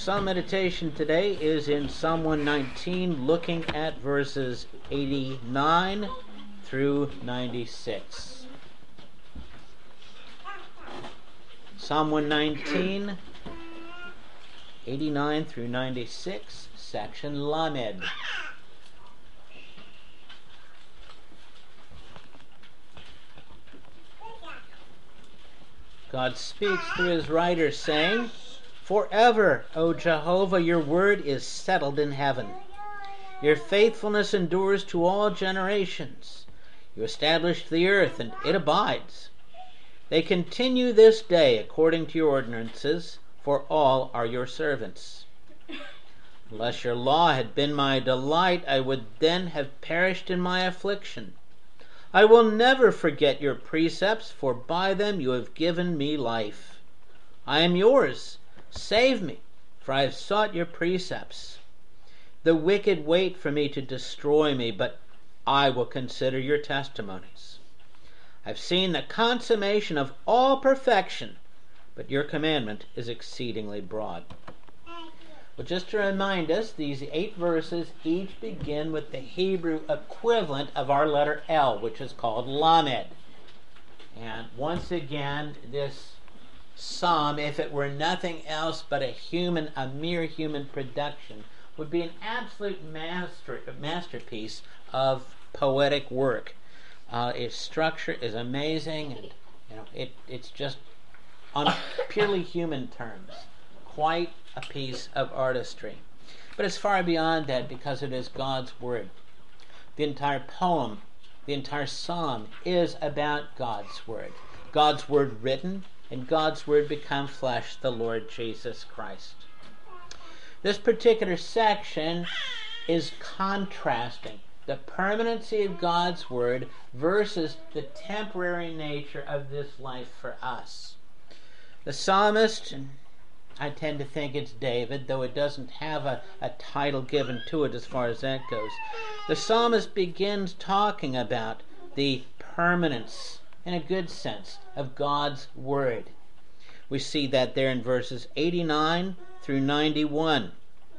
Psalm meditation today is in Psalm 119, looking at verses 89 through 96. Psalm 119, 89 through 96, section Lamed. God speaks through his writer, saying, "Forever, O Jehovah, your word is settled in heaven. Your faithfulness endures to all generations. You established the earth, and it abides. They continue this day according to your ordinances, for all are your servants. Unless your law had been my delight, I would then have perished in my affliction. I will never forget your precepts, for by them you have given me life. I am yours. Save me, for I have sought your precepts. The wicked wait for me to destroy me, but I will consider your testimonies. I've seen the consummation of all perfection, but your commandment is exceedingly broad." Well, just to remind us, these 8 verses each begin with the Hebrew equivalent of our letter L, which is called Lamed. And once again, this psalm, if it were nothing else but a mere human production, would be an absolute masterpiece of poetic work. Its structure is amazing, and it's just on purely human terms, quite a piece of artistry. But it's far beyond that, because it is God's word. The entire poem, the entire psalm, is about God's word. God's word written, and God's word become flesh, the Lord Jesus Christ. This particular section is contrasting the permanency of God's word versus the temporary nature of this life for us. The psalmist, and I tend to think it's David, though it doesn't have a title given to it as far as that goes. The psalmist begins talking about the permanence, in a good sense, of God's word. We see that there in verses 89 through 91.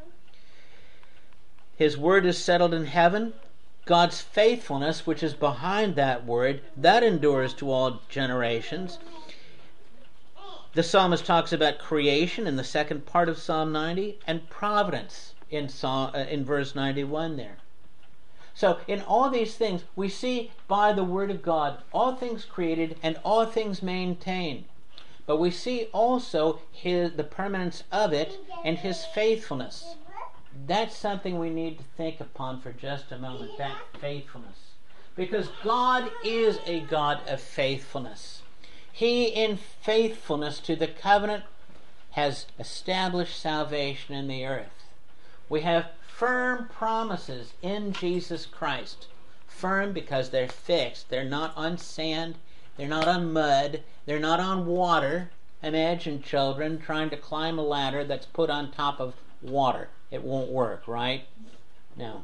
His word is settled in heaven. God's faithfulness, which is behind that word, that endures to all generations. The psalmist talks about creation in the second part of Psalm 90 and providence in verse 91 there. So in all these things, we see by the word of God all things created and all things maintained. But we see also the permanence of it and his faithfulness. That's something we need to think upon for just a moment, that faithfulness. Because God is a God of faithfulness. He, in faithfulness to the covenant, has established salvation in the earth. We have firm promises in Jesus Christ. Firm because they're fixed. They're not on sand. They're not on mud. They're not on water. Imagine children trying to climb a ladder that's put on top of water. It won't work, right? No.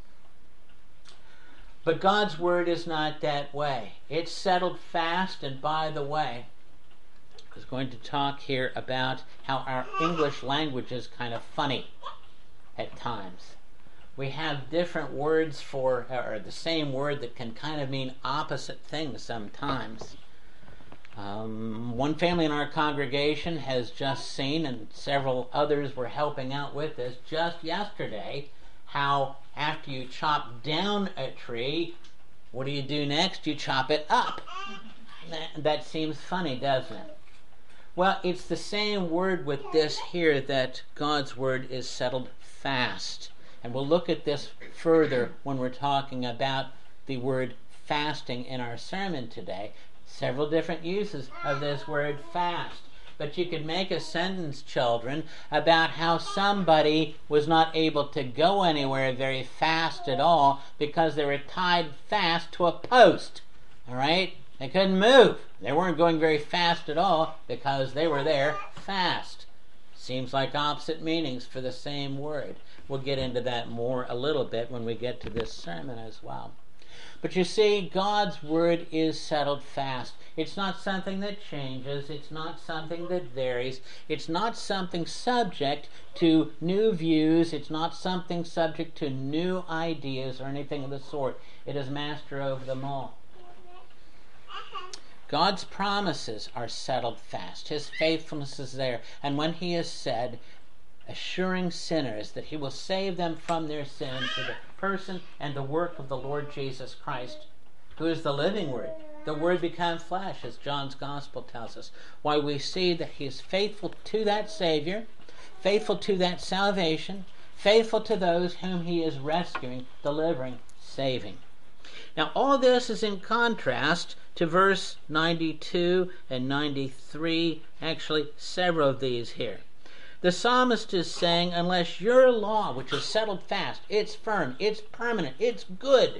But God's word is not that way. It's settled fast, and by the way, I was going to talk here about how our English language is kind of funny at times. We have different words or the same word that can kind of mean opposite things sometimes. One family in our congregation has just seen, and several others were helping out with this just yesterday, how after you chop down a tree, what do you do next? You chop it up. That seems funny, doesn't it? Well, it's the same word with this here, that God's word is settled fast. And we'll look at this further when we're talking about the word fasting in our sermon today. Several different uses of this word fast. But you could make a sentence, children, about how somebody was not able to go anywhere very fast at all because they were tied fast to a post. All right? They couldn't move. They weren't going very fast at all because they were there fast. Seems like opposite meanings for the same word. We'll get into that more a little bit when we get to this sermon as well. But you see, God's word is settled fast. It's not something that changes. It's not something that varies. It's not something subject to new views. It's not something subject to new ideas or anything of the sort. It is master over them all. God's promises are settled fast. His faithfulness is there. And when he has said, assuring sinners that he will save them from their sins through the person and the work of the Lord Jesus Christ, who is the living Word. The Word became flesh, as John's Gospel tells us. Why, we see that he is faithful to that Savior, faithful to that salvation, faithful to those whom he is rescuing, delivering, saving. Now, all this is in contrast to verse 92 and 93, actually several of these here. The psalmist is saying, unless your law, which is settled fast, it's firm, it's permanent, it's good.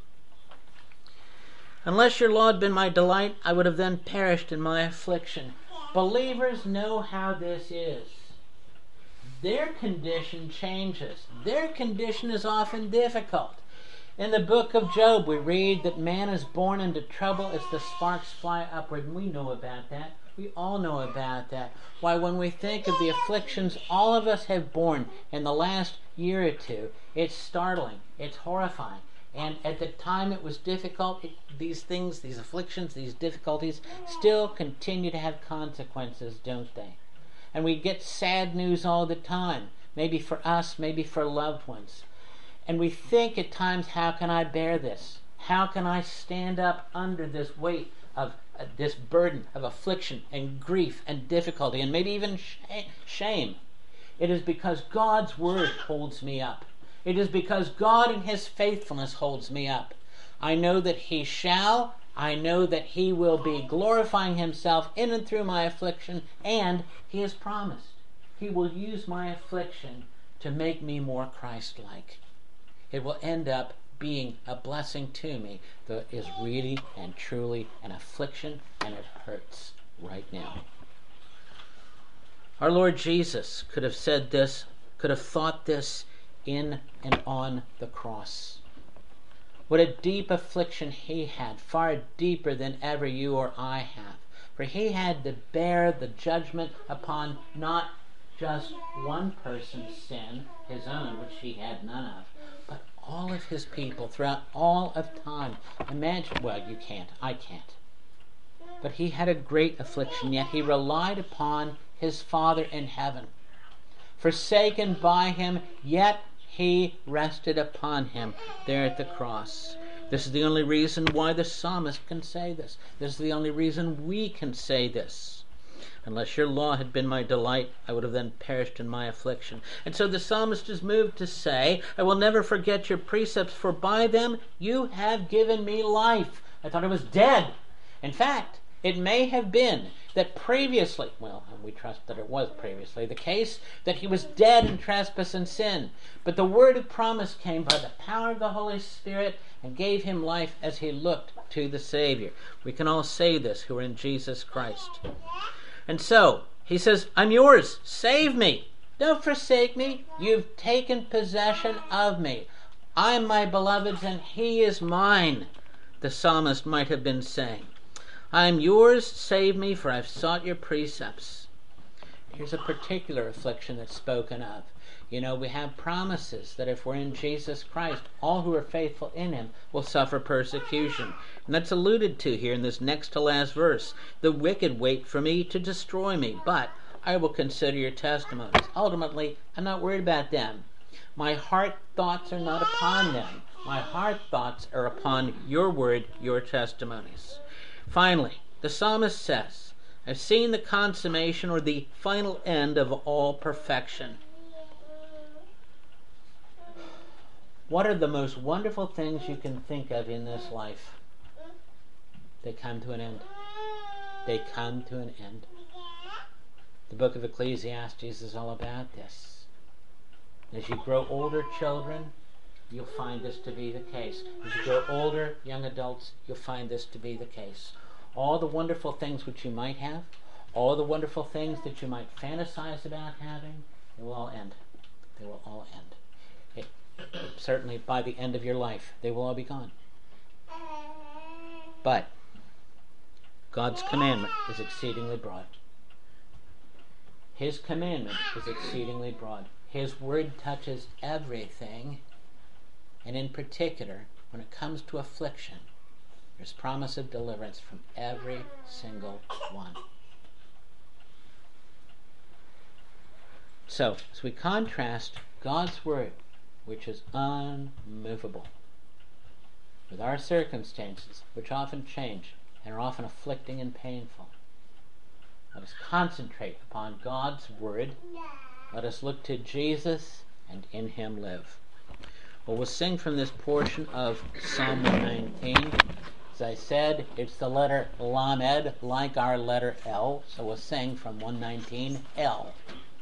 Unless your law had been my delight, I would have then perished in my affliction. Believers know how this is. Their condition changes. Their condition is often difficult. In the book of Job, we read that man is born into trouble as the sparks fly upward, and we know about that. We all know about that. Why, when we think of the afflictions all of us have borne in the last year or two, it's startling, it's horrifying. And at the time it was difficult, these things, these afflictions, these difficulties still continue to have consequences, don't they? And we get sad news all the time, maybe for us, maybe for loved ones. And we think at times, how can I bear this? How can I stand up under this weight of this burden of affliction and grief and difficulty and maybe even shame? It is because God's word holds me up. It is because God in his faithfulness holds me up. I know that he shall. I know that he will be glorifying himself in and through my affliction, and he has promised he will use my affliction to make me more Christ-like. It will end up being a blessing to me, though it is really and truly an affliction, and it hurts right now. Our Lord Jesus could have said this, could have thought this in and on the cross. What a deep affliction he had, far deeper than ever you or I have. For he had to bear the judgment upon not just one person's sin, his own, which he had none of, but all of his people throughout all of time. Imagine, well, you can't, I can't. But he had a great affliction, yet he relied upon his Father in heaven. Forsaken by him, yet he rested upon him there at the cross. This is the only reason why the psalmist can say this. This is the only reason we can say this. Unless your law had been my delight, I would have then perished in my affliction. And so the psalmist is moved to say, I will never forget your precepts, for by them you have given me life. I thought I was dead. In fact, it may have been that previously, well, we trust that it was previously the case, that he was dead in trespass and sin. But the word of promise came by the power of the Holy Spirit and gave him life as he looked to the Savior. We can all say this who are in Jesus Christ. And so, he says, I'm yours. Save me. Don't forsake me. You've taken possession of me. I am my beloved's and he is mine, the psalmist might have been saying. I am yours, save me, for I've sought your precepts. Here's a particular affliction that's spoken of. You know, we have promises that if we're in Jesus Christ, all who are faithful in him will suffer persecution. And that's alluded to here in this next to last verse. The wicked wait for me to destroy me, but I will consider your testimonies. Ultimately, I'm not worried about them. My heart thoughts are not upon them. My heart thoughts are upon your word, your testimonies. Finally, the psalmist says, I've seen the consummation or the final end of all perfection. What are the most wonderful things you can think of in this life? They come to an end. They come to an end. The book of Ecclesiastes is all about this. As you grow older, children, you'll find this to be the case. As you grow older, young adults, you'll find this to be the case. All the wonderful things which you might have, all the wonderful things that you might fantasize about having, they will all end. They will all end. Certainly by the end of your life, they will all be gone. But God's commandment is exceedingly broad. His commandment is exceedingly broad. His word touches everything, and in particular, when it comes to affliction, there's promise of deliverance from every single one. So, as we contrast God's word, which is unmovable, with our circumstances, which often change and are often afflicting and painful, let us concentrate upon God's word. Let us look to Jesus and in him live. Well, we'll sing from this portion of Psalm 119. As I said, it's the letter Lamed, like our letter L. So we'll sing from 119, L.